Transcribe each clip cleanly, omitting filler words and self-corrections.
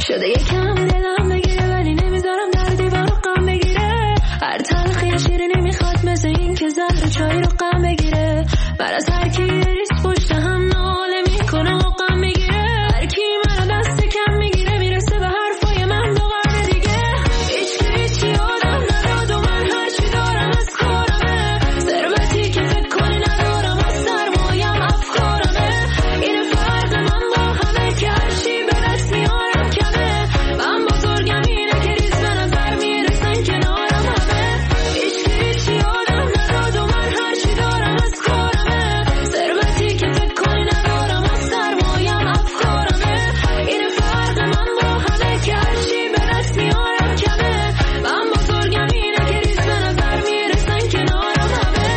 شده یکم دلم بگیره ولی نمیذارم در دیوار غم بگیره. هر تلخی شیری نمیخواد مثل این که زهر چای رو غم بگیره. بر از هر کی ریس پشت هم ناله میکنه و غم میگیره. هر کی منو دست کم میگیره میرسه به حرفای من دو قرن دیگه. هیچی آدم نداد و من هرچی دارم از کارمه. ثروتی که فکر کنی ندارم از سرمایم افکارمه. این فرق من با همه که هرچی به دست میارم کمه. من بزرگم اینه که ریز به نظر میرسن کنارم همه. هیچی آدم نداد و من هرچی دارم از کارمه. ثروتی که فکر کنی ندارم از سرمایم افکارمه. این فرق من با همه که هرچی به دست میارم کمه. من بزرگم اینه که ریز به نظر میرسن کنارم همه.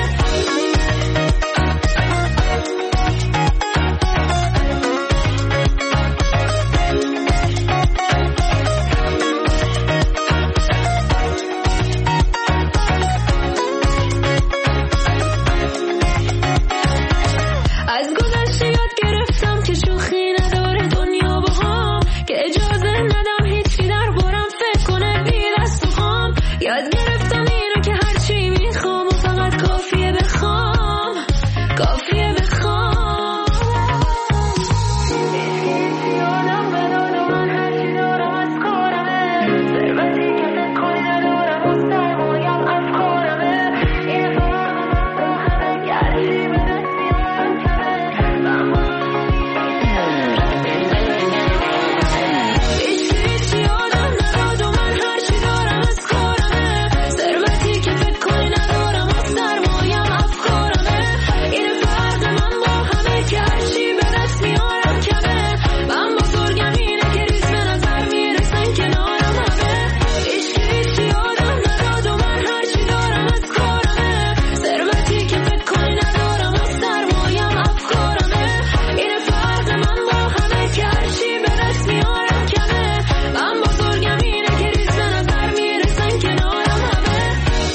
از گذشته یاد گرفتم که شوخی نداره دنیا با هم. که اجازه ندم هیچی در بارم فکر کنه بی دست و خام. یاد گرفتم اینو که هرچی میخوام و فقط کافیه بخوام. کافیه بخوام. هیچی آدم بداد و من هرچی دارم از کارمه. ثروتی که فکر کنی ندارم از سرمایم افکارمه. این فرق من با همه که هرچی به دست میارم کمه. هیچی آدم نداد و من هرچی دارم از کارمه. ثروتی که فکر کنی ندارم از سرمایم افکارمه. این فرق من با همه که هرچی به دست میارم کمه. من بزرگم اینه که ریز به نظر میرسن کنارم همه. هیچی آدم نداد و من هرچی دارم از کارمه. ثروتی که فکر کنی ندارم از سرمایم افکارمه. این فرق من با همه که هرچی به دست میارم کمه. من بزرگم اینه که ریز به نظر میرسن کنارم همه.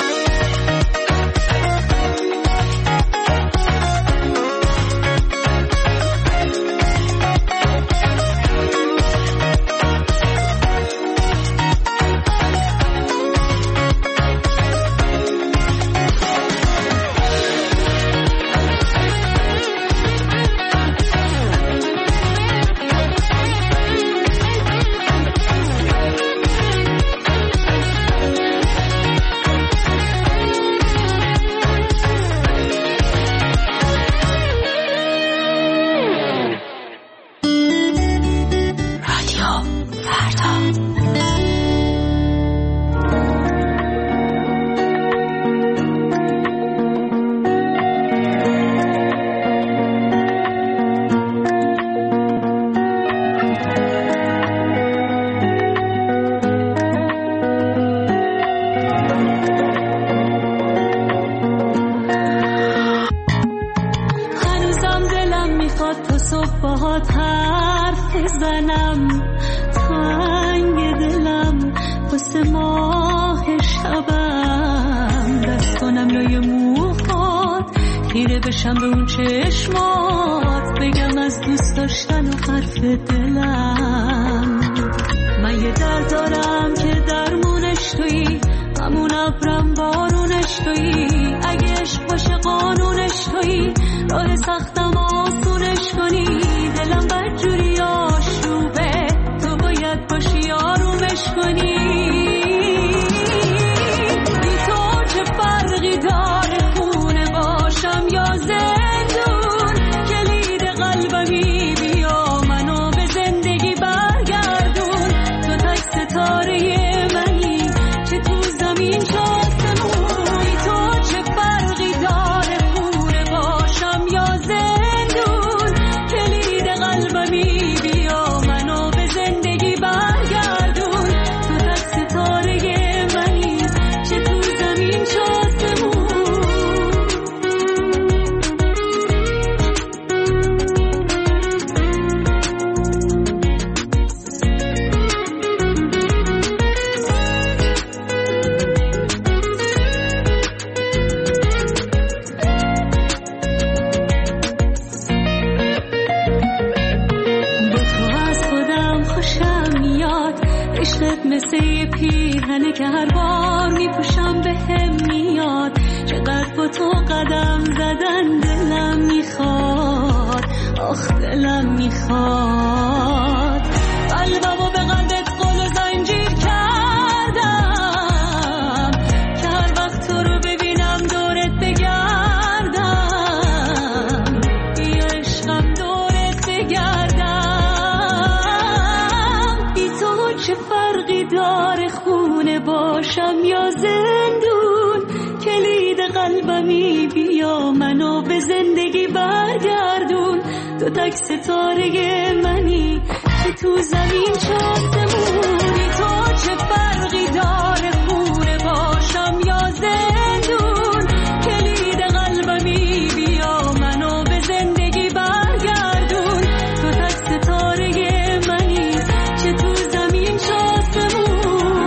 هنوزم دلم میخواد تا صبح باهات حرف بزنم. تنگ دلم واسه ماه شبم. دست کنم لای موهات خیره بشم به اون چشمات. بگم از دوست داشتن و حرف دلم. من یه درد دارم که درمونش تویی. همون ابرم بارونش تویی. اگه عشق باشه قانونش تویی. راه سختم آسونش کنی. دلم بدجوری آشوبه. تو باید باشی آرومش کنی. بی تو چه فرقی داره خونه باشم یا زندون. کلید قلبمی بیا منو به زندگی برگردون. تو تک ستاره منی چه تو زمین چه آسمون. بی تو چه فرقی داره خونه باشم یا زندون. عشقت مثل یه پیرهنه که هر بار میپوشم به هم میاد. چقدر با تو قدم زدن دلم میخواد، آخ دلم میخواد. قلبمو به قلبت قل و زنجیر کردم که هر وقت تو رو ببینم دورت بگردم، بیا عشقم دورت بگردم. بی تو چه فرقی داره خونه باشم یا زندون؟ کلید قلبمی بیا منو به زندگی برگردون. تو تک ستاره منی که تو زمین چاسمونی. تو چه فرقی داره خونه باشم یا زندون؟ کلید قلبمی بیا منو به زندگی برگردون. تو تک ستاره منی که تو زمین چاسمون.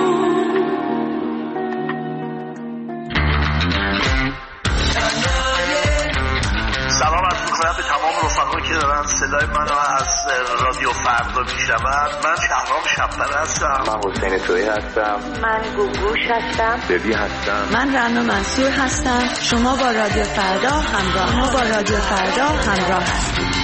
سلام عرض می‌کنم به تمام رفقایی که دارن صدای منو از رادیو فردا میشنون. من شهرام شب‌پره هستم. من حسین تویی هستم. من گوگوش هستم. دبی هستم. من رنا منصور هستم. شما با رادیو فردا همراه هستید.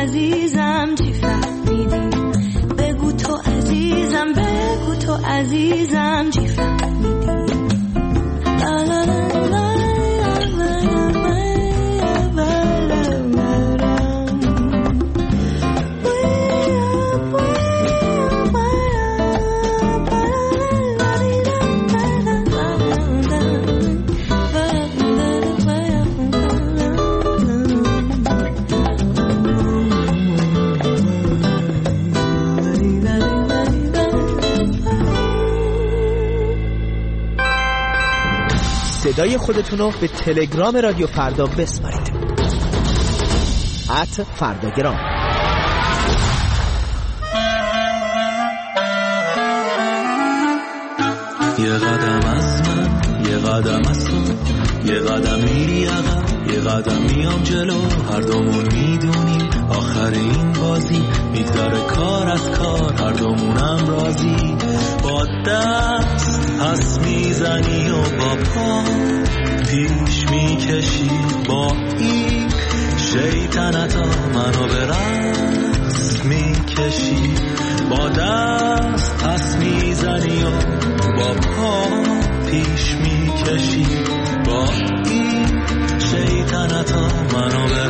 عزیزم چی فهمیدی؟ بگو تو عزیزم، بگو تو عزیزم چی فهمیدی؟ لا لا لا لا. صدای خودتون رو به تلگرام رادیو فردا بسپارید. @فرداگرام. یه قدم از من، یه قدم از تو، یه قدم میری عقب، یه قدم میام جلو. هر دومون میدونیم آخر این بازی میگذره کار از کار، هر دومونم راضی. با دست پس میزنی و با پا پیش میکشی، با این شیطنتا منو به رقص میکشی. با دست پس میزنی و با پا پیش میکشی، با این شیطنتا منو به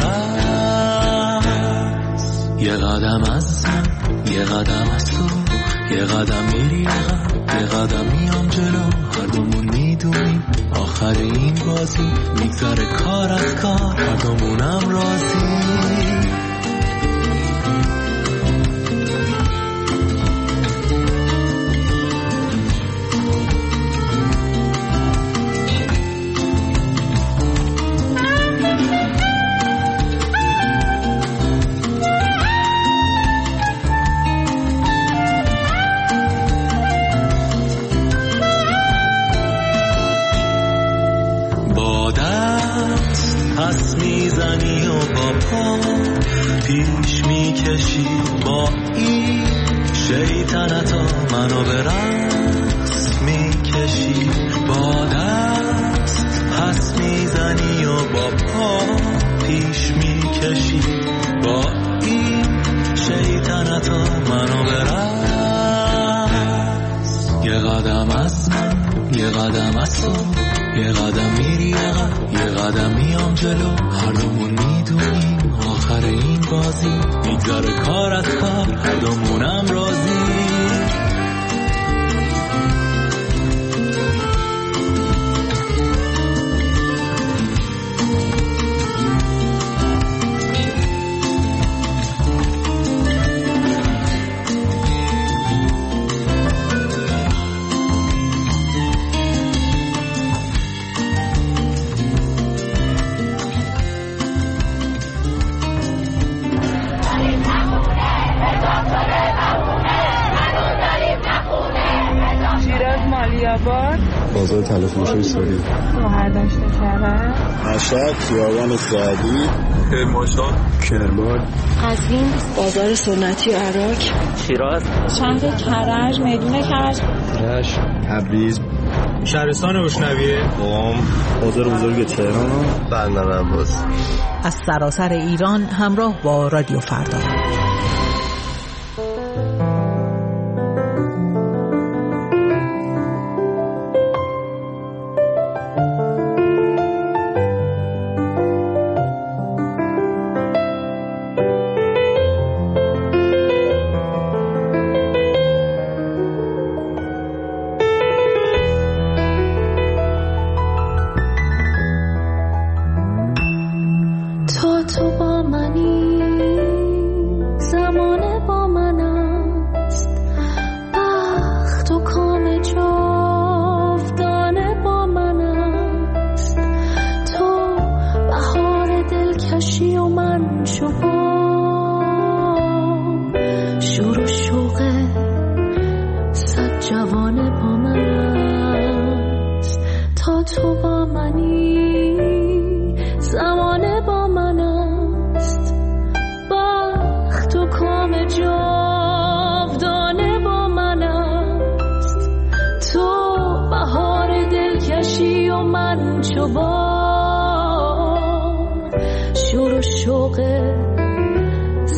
رقص. یه قدم از من، یه قدم از تو، یه قدم میری عقب، یه قدم میام جلو. هر دومون میدونیم آخر این بازی میگذره کار از کار، هر دومونم راضی. پس میزنی و با پا پیش میکشی، با این شیطنتا منو به رقص میکشی. با دست پس میزنی و با پا پیش میکشی، با این شیطنتا منو به رقص. یه قدم از من، یه قدم از تو، یه قدم میری عقب، یه قدم میام جلو. هر دومون میدونیم آخر این بازی میگذره کار از کار، هر دومونم راضی. بازار تلفروشی سوری، شوهر داشته کرد، مشهد، خیابان سعدی، کرمانشاه، کرمان، قزوین، بازار سنتی عراق، شیراز، شهر کرج، میدون کرج، رشت، تبریز، شهرستان روشنویه، قم، بازار بزرگ تهران، بندر عباس. از سراسر ایران همراه با رادیو فردا.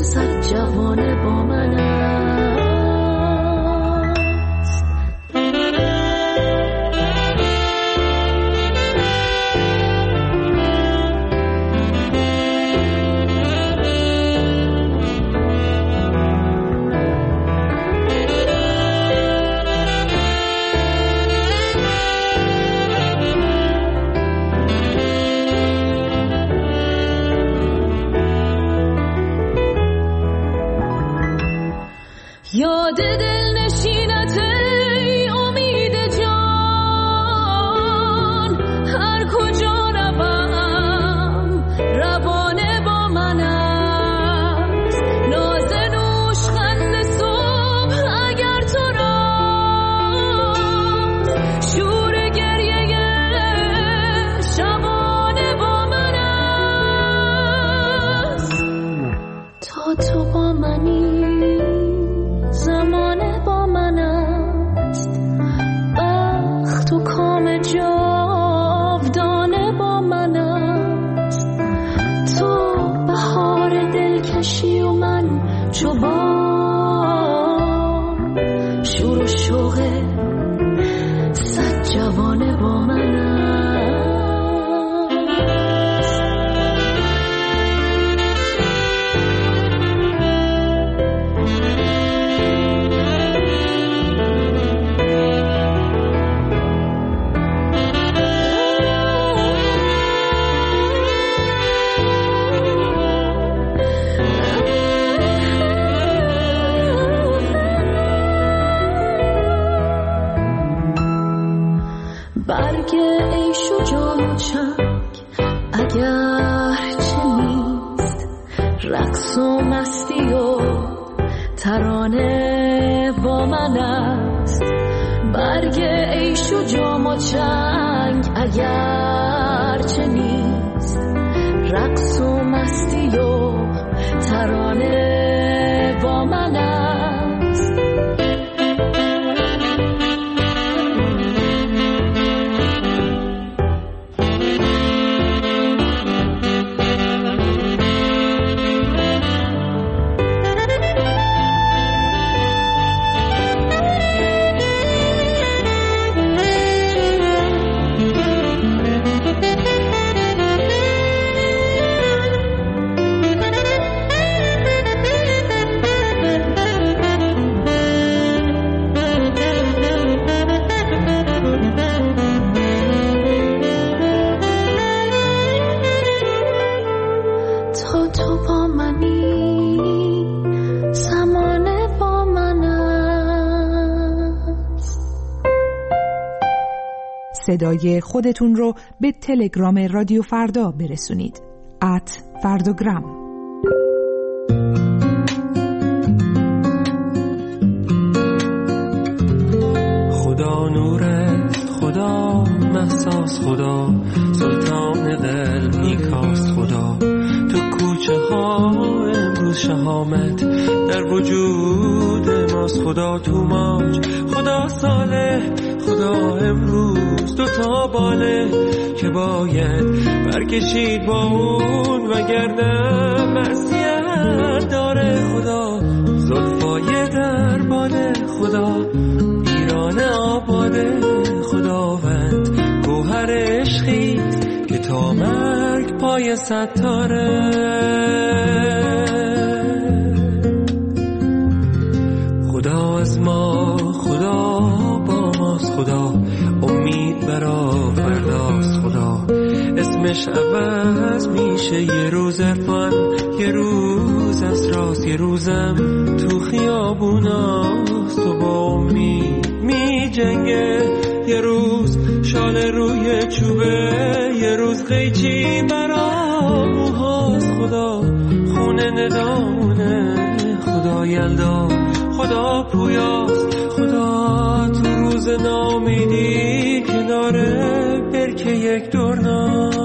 صد جوانه با من است. یاد دل نشینت ای امید جان، هر کجا روم روانه با من است. ناز نوش خنده صبح اگر تو راست، شور گریه شبانه با من است. تا تو با منی زمانه با من است، بخت و کام جاودانه با من است. تو بهار دلکشی و من چوبان، شور و شوق صد جوانه با من است. برگ عیش و جام و چنگ اگر چه نیست، رقص و مستی و ترانه با من است. برگ عیش و جام و چنگ اگر چه نیست، رقص و مستی و ترانه با من است. صدای خودتون رو به تلگرام رادیو فردا برسونید. @فردوگرام. خدا نورست، خدا محساس، خدا سلطان قلب نیکاست. خدا تو کوچه ها امروز شهامت در وجود ماست. خدا تو موج، خدا صالح، خدا امروز دو تا باله که باید برکشید با اون وگرنه معصیت داره. خدا زلفای در باله، خدا ایران آباده. خداوند گوهر عشقیت که تا مرگ پای ستاره. خدا از ما، خدا با ماست. خدا امید برا فرداست. خدا اسمش عوض میشه، یه روز عرفان، یه روز اسراست، یه روزم تو خیابوناست. تو با امید می جنگه، یه روز شال روی چوبه، یه روز قیچی برا موهاست. خدا خونه ندامونه، خدا یلدا، خدا پویاست. خدا تو روز نامیدی کناره برکه یک دورناست.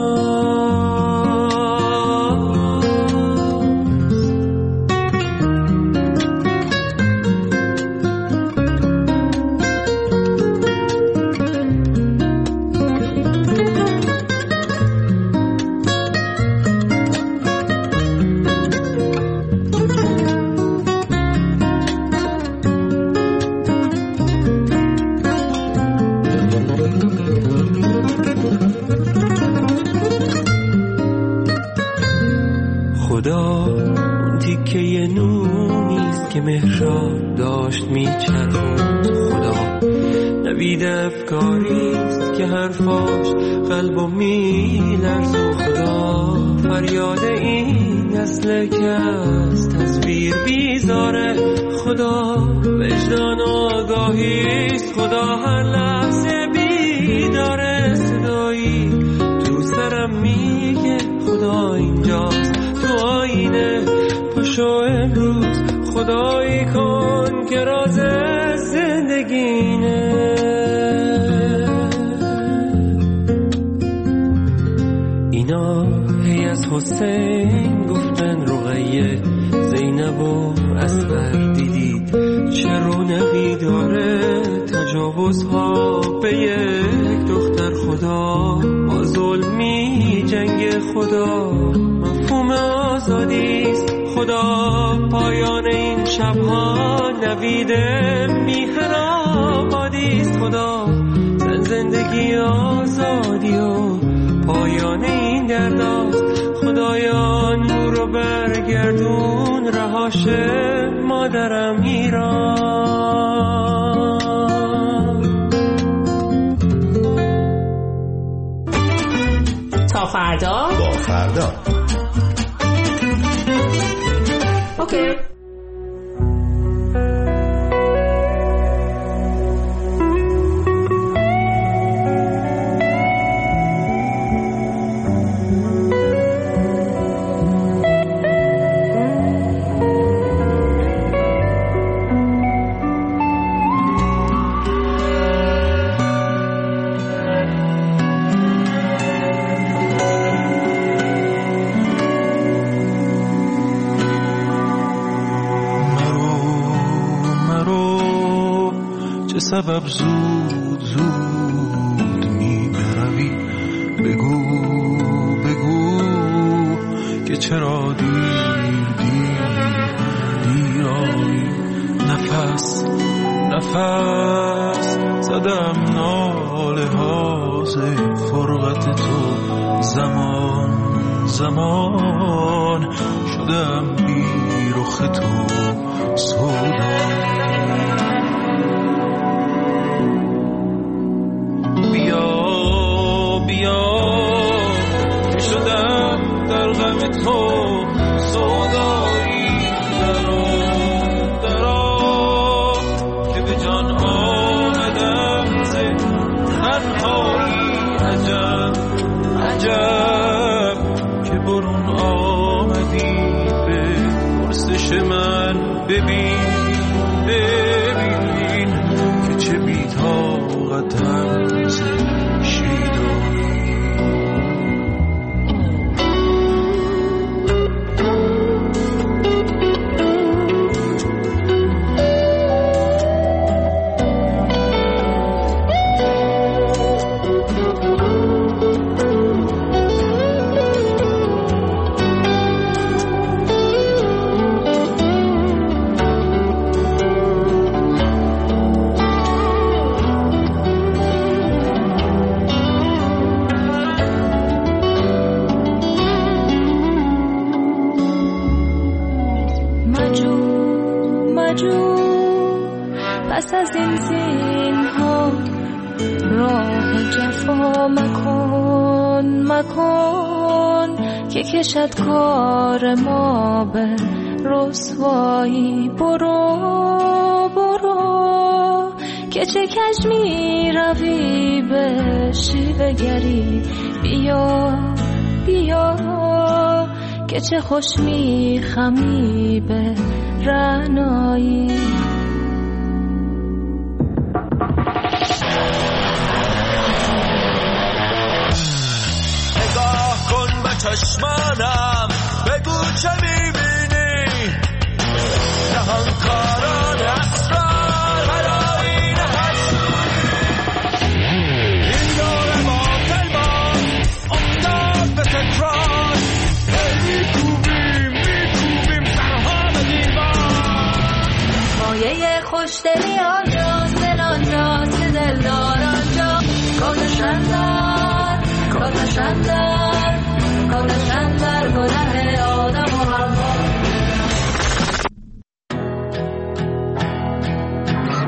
چرخوند خدا. نوید افکاریست که حرفاش قلبو میلرز و خدا. فریاد این نسل که از تصویر بیزاره خدا. وجدان آگاهیست خدا، هر لحظه بیداره. صدایی تو سرم میگه خدا اینجاست تو آینه. پاشو امروز خدایی کن که راز زندگینه. اینا هی از حسین گفتن رقیه، زینب و اصغر دیدید چه رونقی داره. تجاوزها به یک دختر خدا، با ظلمی جنگ خدا. مفهوم آزادیست خدا، پایان این شبها نوید میهن آبادیست خدا. زندگی آزادی و پایان این درداست خدایا. نور رو برگردون رهاش مادرم ایران. تا فردا با فردا. اوکی. سبب زود زود می بروی، بگو بگو که چرا دیرایی. نفس نفس زدم ناله هاز فرقت تو. زمان زمان شدم بی رخ تو سودا. تو سودایی درا که به جان آمدم ز تنهایی. عجب عجب که برون آمدی به پرسش من. ببین که چه بی‌طاقتم ز شیدایی. پس از این زینها راه جفا مکن که کشد کار ما به رسوایی. برو که چه کج می روی به شیوه گری. بیا که چه خوش می خمی به رعنایی. چشمانم بگو چه میبینی. نهانکاران اسرار هرایی نهستوری. این دور باطل باد افتاد به تکرار. میکوبیم سرها به دیوار. مایه خوشدلی آنجاست، دل آنجاست که دلدار آنجا. کاتشن در گناه آدم و حوا.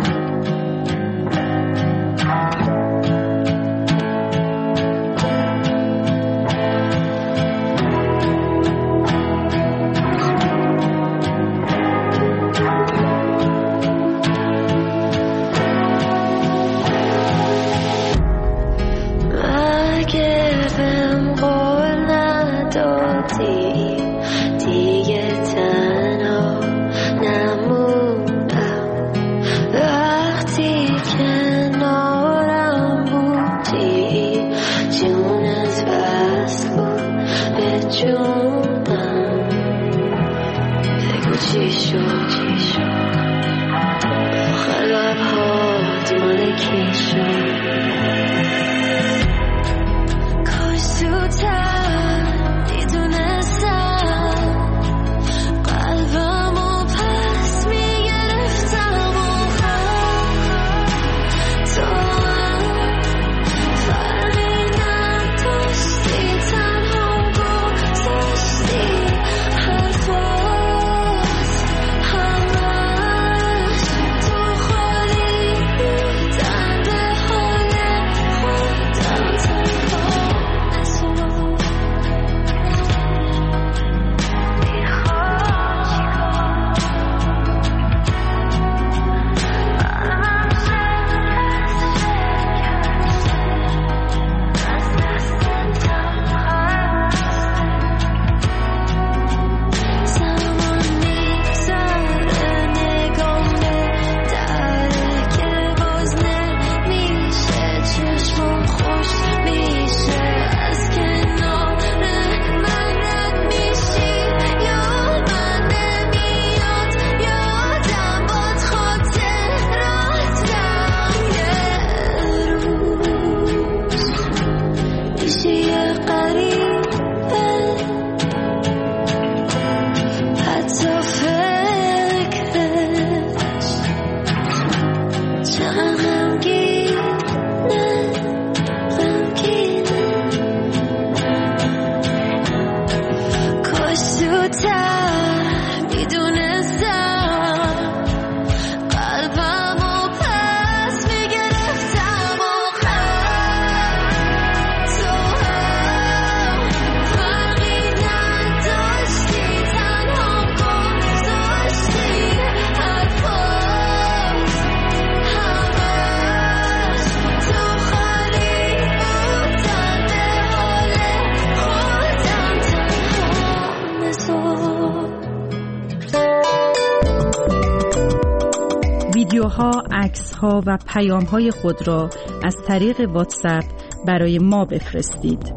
ویدیوها، عکس‌ها و پیام‌های خود را از طریق واتساپ برای ما بفرستید.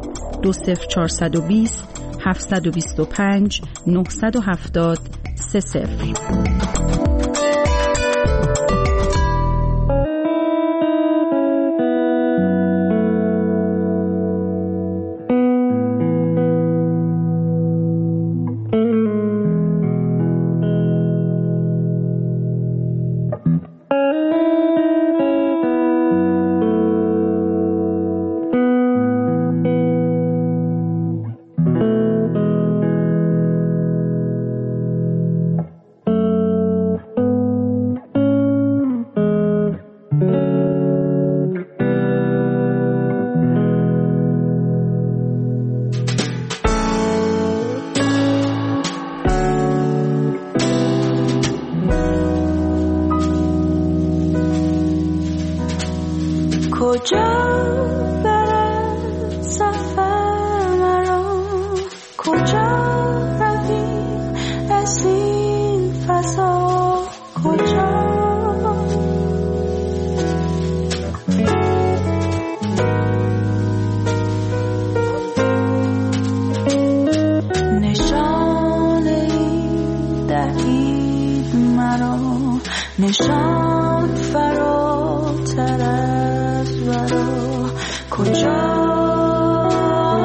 20420 725 970 30. نشان فراتر از ورا کجا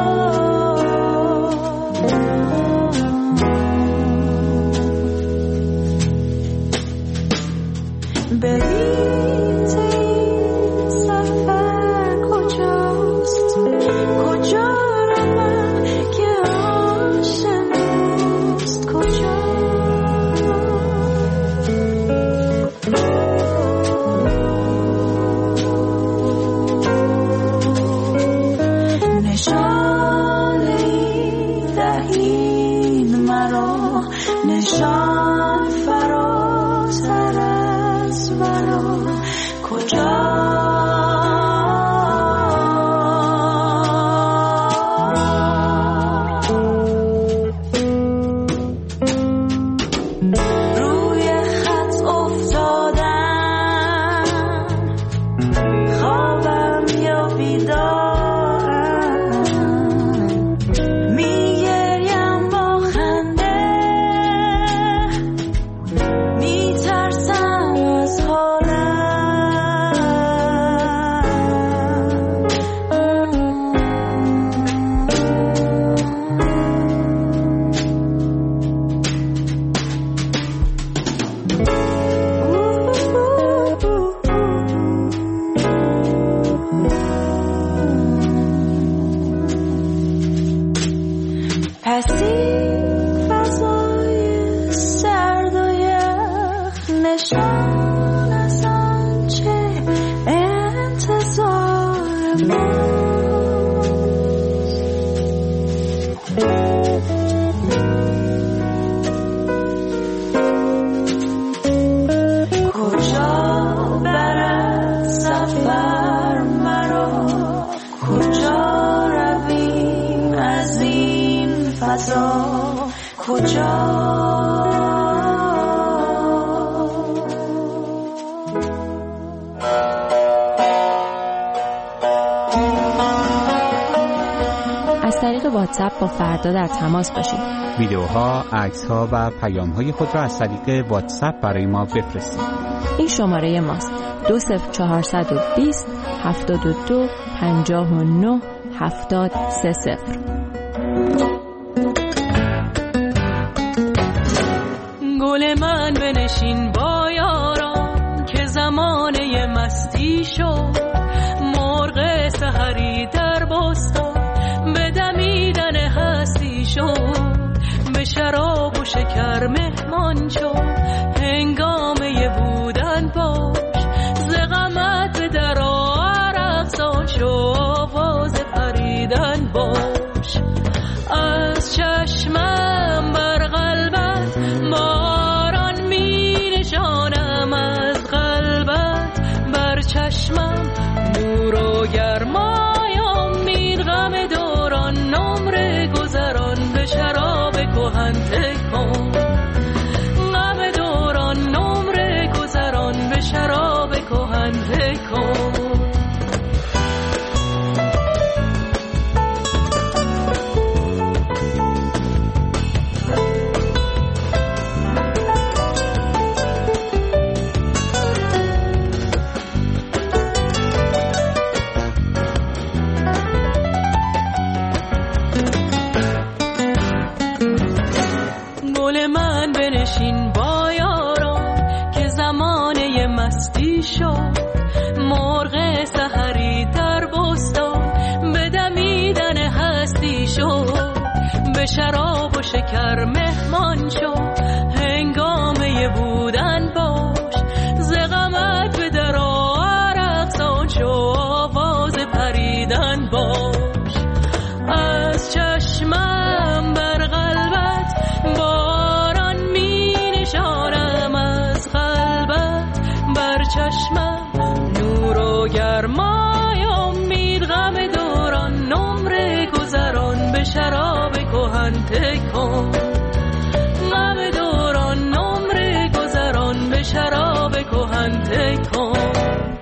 از طریق واتساپ با فردا در تماس باشید. ویدیوها، عکس‌ها و پیام‌های خود را از طریق واتساپ برای ما بفرستید. این شماره ماست: 20420 72 59 730. گل من بنشین با یاران که زمانه مستی شد، مرغ سحری در بستان به دمیدن هستی شد، به شراب و شکر مهمان شد، هنگامه بودن باش، ز غمت به در عرق سان شو، آواز پریدن باش. از چشمم بر قلبت باران می نشانم، از قلبت بر چشمم نور و گرمای امید، غم دوران نمره گذران به شراب کهن تکان، غم دوران نمره گذران به شراب کهن تکان. بنشین با یاران که زمانه مستی شد، مرغ سحری در بستان به دمیدن هستی شد، به شراب و شکر مهمان شد، هنگامه بودن باش، ز غمت به در عرق سان شو، آواز پریدن باش. از چشمم بر قلبت باران می نشانم، از قلبت بر چشمم نور و گرمای امید، غم دوران نمره گذران به شراب کهن تکان، غم دوران نمره گذران به شراب کهن تکان.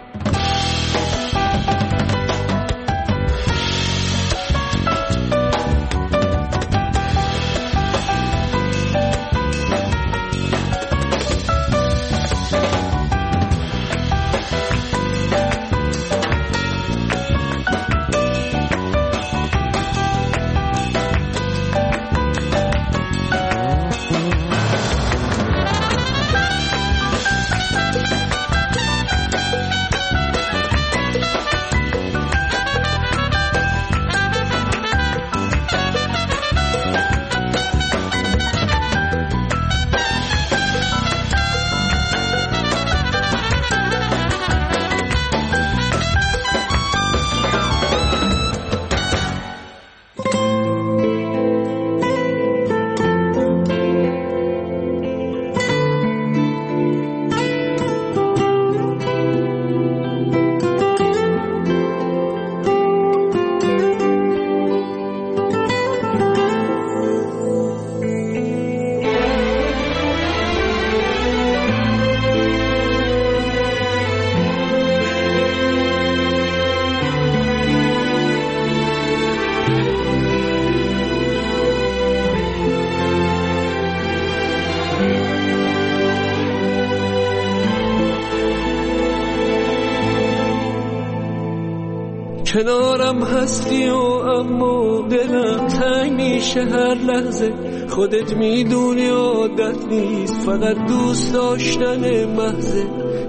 کنارم هستی و اما دلم تنگ میشه هر لحظه، خودت میدونی عادت نیست فقط دوست داشتن محضه.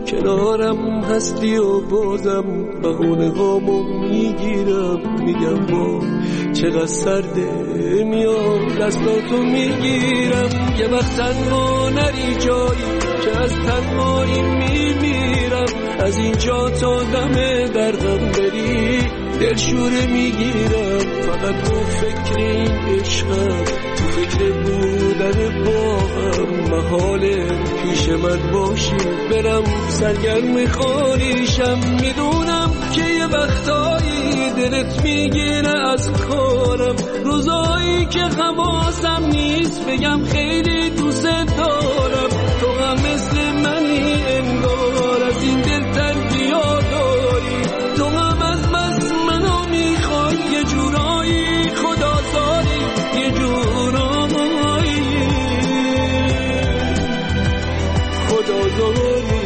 کنارم هستی و بازم بهونه هامو میگیرم، میگم با چقدر سرده، میام دستاتو میگیرم. یه وقت تنها نری جایی که از تنهایی میمیرم، از اینجا تا دم دردم بری دلشوره میگیرم فقط تو فکر این عشقم، تو فکر بودن با هم. محاله پیش من باشی برم سرگرم خالیشم. میدونم که یه وقتایی دلت میگیره از کارم، روزایی که حواسم نیست بگم خیلی دوست دارم. تو هم مثل منی انگار از این دل تنگی‌ها داری، تو هم از بس منو میخوای یه جورایی خدازاری، یه جورایی خدازاری.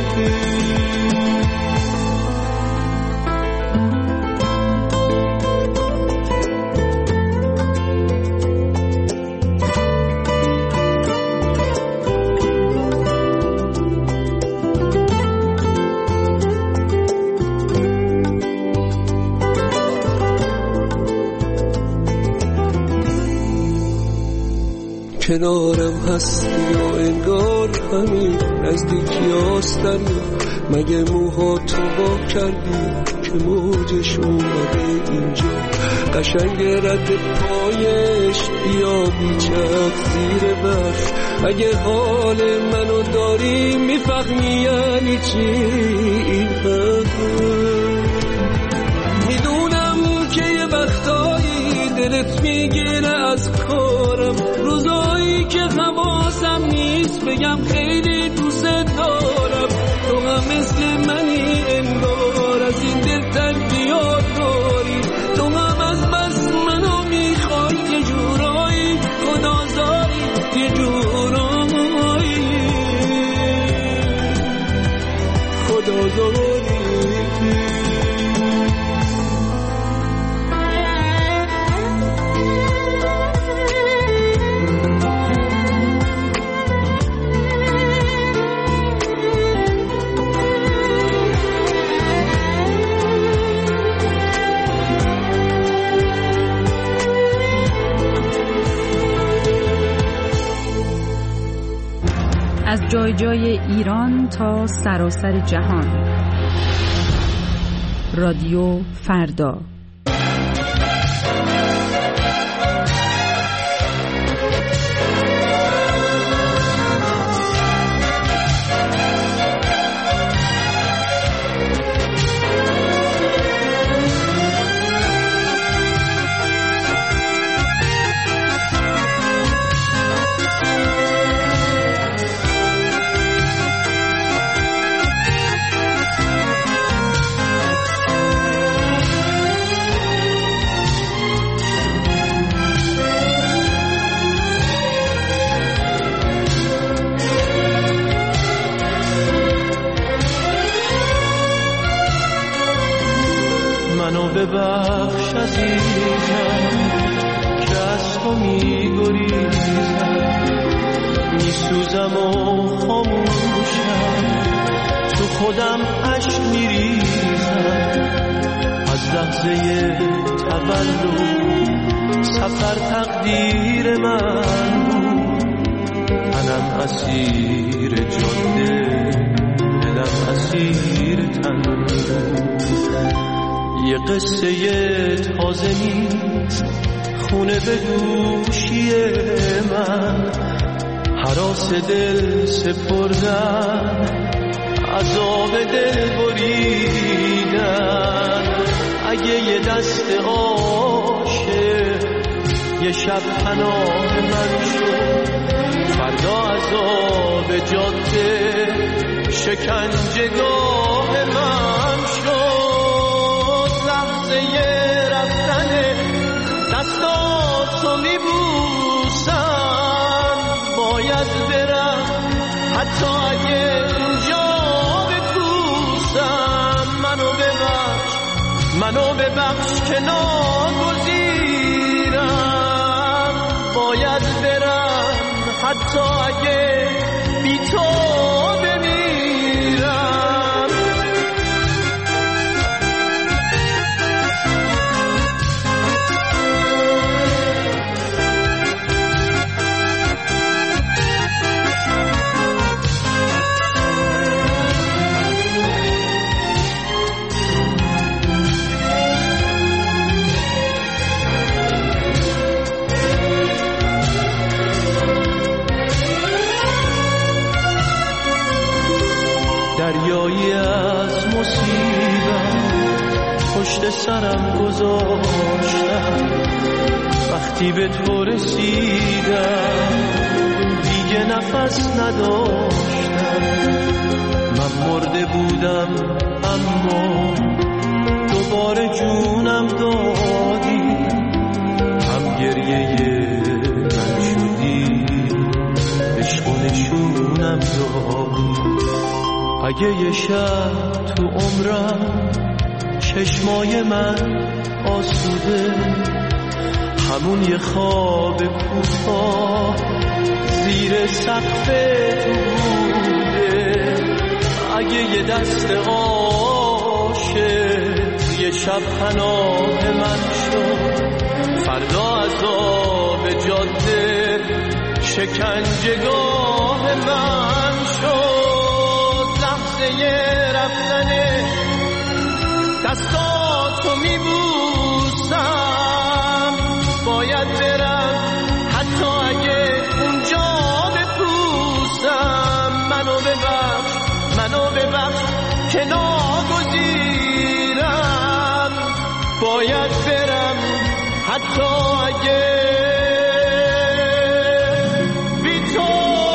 کنارم هستی و انگار همین نزدیکی هستن، مگه موها تو با کردی که موجش اومده اینجا. قشنگ رد پایش یا بیچک زیر برف، اگه حال منو داری میفهمی یعنی چی این میدونم که یه وقتایی دلت میگیره از کارم، روزایی که حواسم نیست بگم خیلی دوست دارم. تو هم مثل منی انگار از این دل تنگی‌ها داری، تو هم از بس منو میخوای یه جورایی خدازاری، یه جورایی خدازاری. از جای جای ایران تا سراسر جهان، رادیو فردا. ببخش عزیزم که از تو میگریزم، میسوزم و خاموشم، تو خودم اشک میریزم. از لحظه تولد سفر تقدیر من بود، تنم اسیر جاده دلم اسیر تن بود. یه قصه تازه نیست خونه به دوشی من، هراس دل سپردن عذاب دل بریدن. اگه یه دست عاشق یه شب پناه من شد، فردا عذاب جاده شکنجهگاه من شد. رفتن دستاتو میبوسم، باید برم حتی اگه اینجا بپوسم. منو ببخش که ناگزیرم، باید برم حتی اگه بی تو بمیرم. سرم گذاشتم، وقتی به تو رسیدم دیگه نفس نداشتم. من مرده بودم اما دوباره جونم دادی، هم گریه من شدی، عشق و نشونم دادی. اگه یه شب تو عمرم چشمای من آسوده، همون یه خواب کوتاه زیر سقف تو بوده. اگه یه دست عاشق یه شب پناه من شد، فردا عذاب جاده شکنجهگاه من شد. لحظه رفتن دستاتو میبوسم، باید برم حتی اگه اونجا بپوسم. منو ببخش که ناگزیرم، باید برم حتی اگه بی تو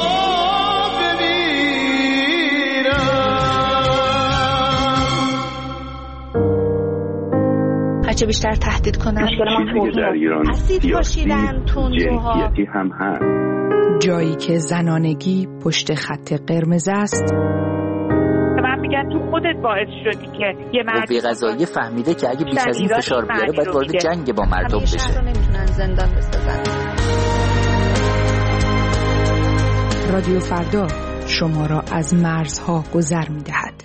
هرچه بیشتر تهدید کنن در ایران اسید پاشیدن تندروها هم هست. جایی که زنانگی پشت خط قرمز است. من میگن تو خودت باعث شدی که یه مرد قوه قضاییه فهمیده که اگه بیش از این فشار بیاره باید وارد جنگ با مردم بشه. شهر رو نمیتونن زندان بسازن. رادیو فردا شما را از مرزها گذر می‌دهد.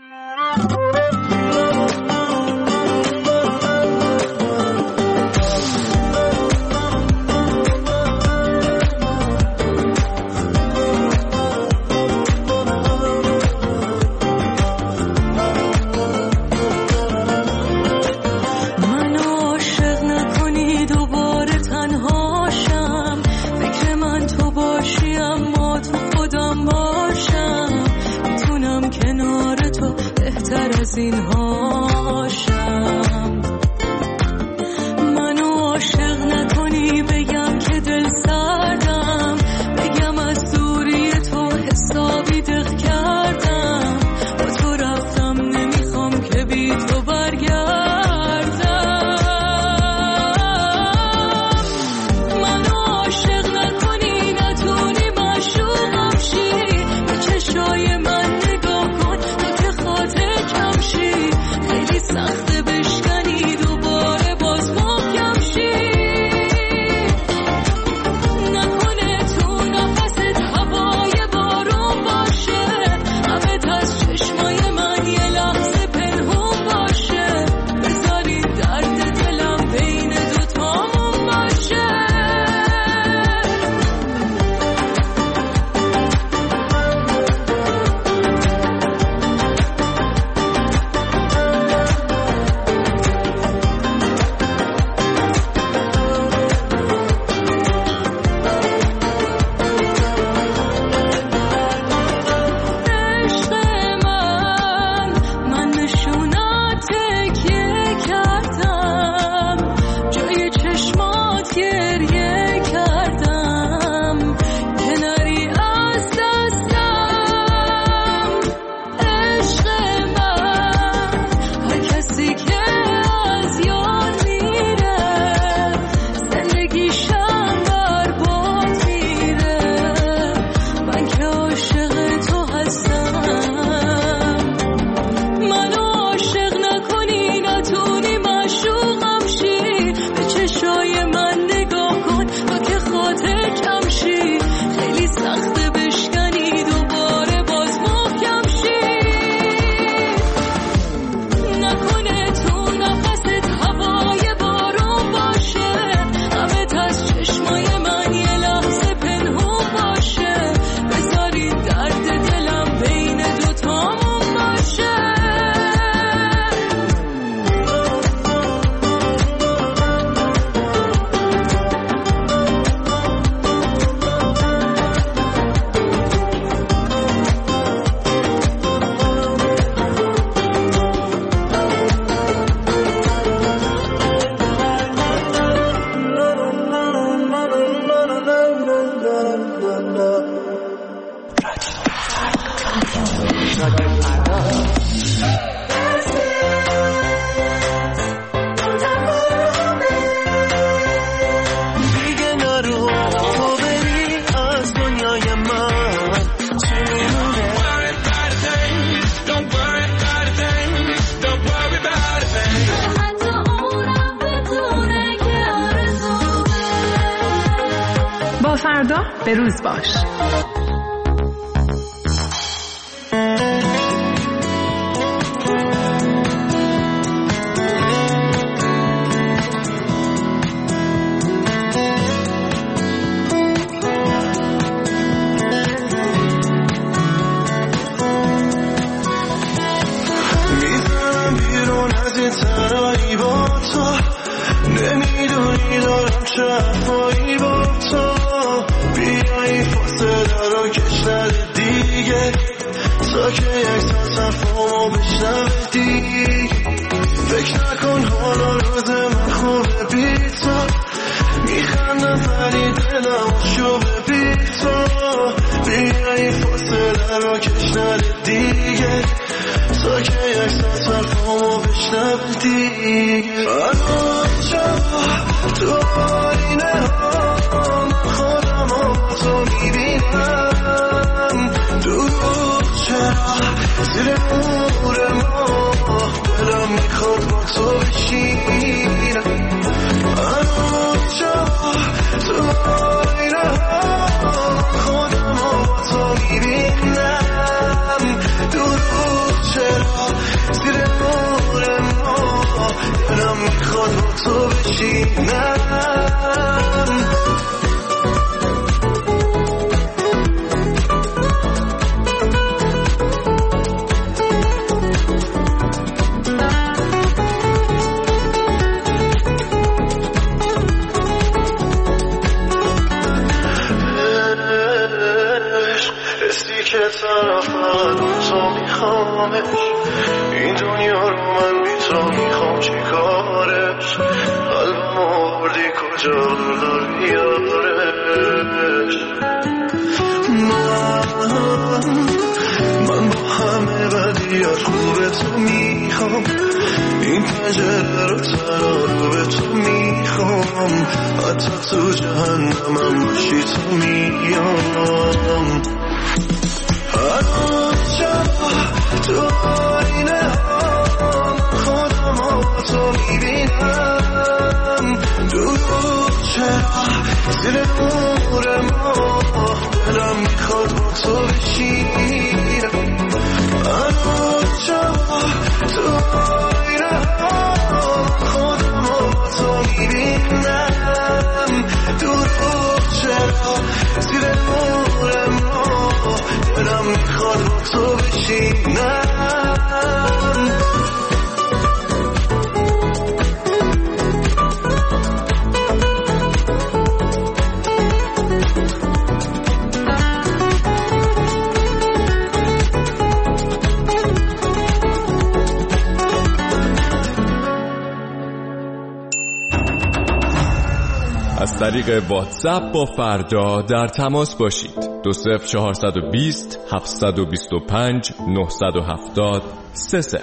این هاشم منو عاشق نکنی، بگم که دل سردم، بگم از دوری تو حسابی دق کردم، با تو رفتم نمیخوام که بی تو برگردم. منو عاشق نکنی، نتونی معشوقم شی، به چشای من نگاه کن تو که خاطر کم شی، فردا به روز باش. نمیدونی دارم چه حرفایی با تو، بیایی فاصله رو کشتر دیگه تا که یک ساعت حرفامو بشنوه دیگه. فکر نکن حالا روز من خوبه بی تو، میخندم ولی دلم شوبه بی تو، بیایی فاصله رو کشتر دیگه تا که یک ساعت حرفامو بشنوه دیگه. تو آینه ها من خودم ها تو میبینم، دروغ چرا زیر نور ما، دلم میخواد با تو بشینم. هنوز جا تو آینه ها من خودم ها تو میبینم، دروغ چرا زیر نور ما، دلم میخواد با تو بشینم. حسی که طرفن تو میخوامش، این دنیا رو من بی تو میخوام چی کارش، قلبم آوردی کجا داری یارش. من با همه بدیات خوب تو میخوام، این پنجره رو تنها به تو میخوام، حتی تو جهنمم باشی تو میام. هنوز جا تو آینه ها من خودم ها تو میبینم، دروغ چرا زیر نور ما، دلم میخواد با تو بشینم. هنوز جا تو آینه ها من خودم ها تو میبینم، دروغ چرا زیر نور ما، دلم میخواد با تو بشینم. از طریق واتساپ با فردا در تماس باشید. 20420 725 970 30.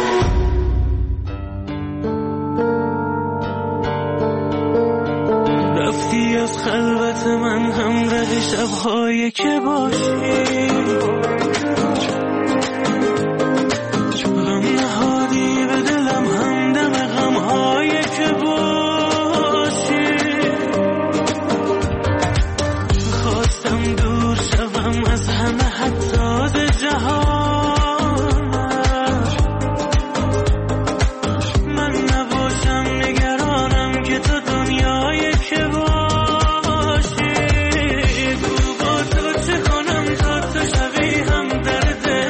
رفتی از خلوت من همراه شب‌هایی که باشی، غم نهادی به دلم همدم غم‌هایی که باشی. خواستم دور شوم از همه حتی ز جهانش، من نباشم نگرانم که تو دنیایی که باشی. با تو چه کنم تا تو شوی هم درد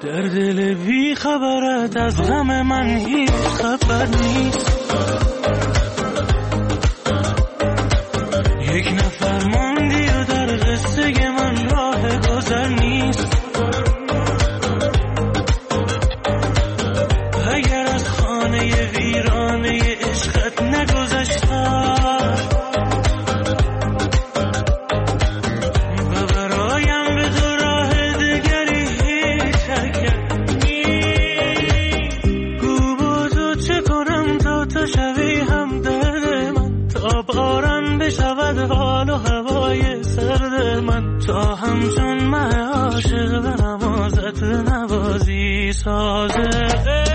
در دل بی خبرت از غم من هیچ خبر نیست. یک نفر موندی و در قصه من راه گذر نیست. اگر از خانه ویرانه عشقت نگذشتم و برایم به تو راه دگری هیچ حرکت نیست. گو با تو چه کنم تا تو شوی هم درد من، تا باران بشود حال و هوای سرد من، تا همچون من عاشق به نمازت نوازی سازه.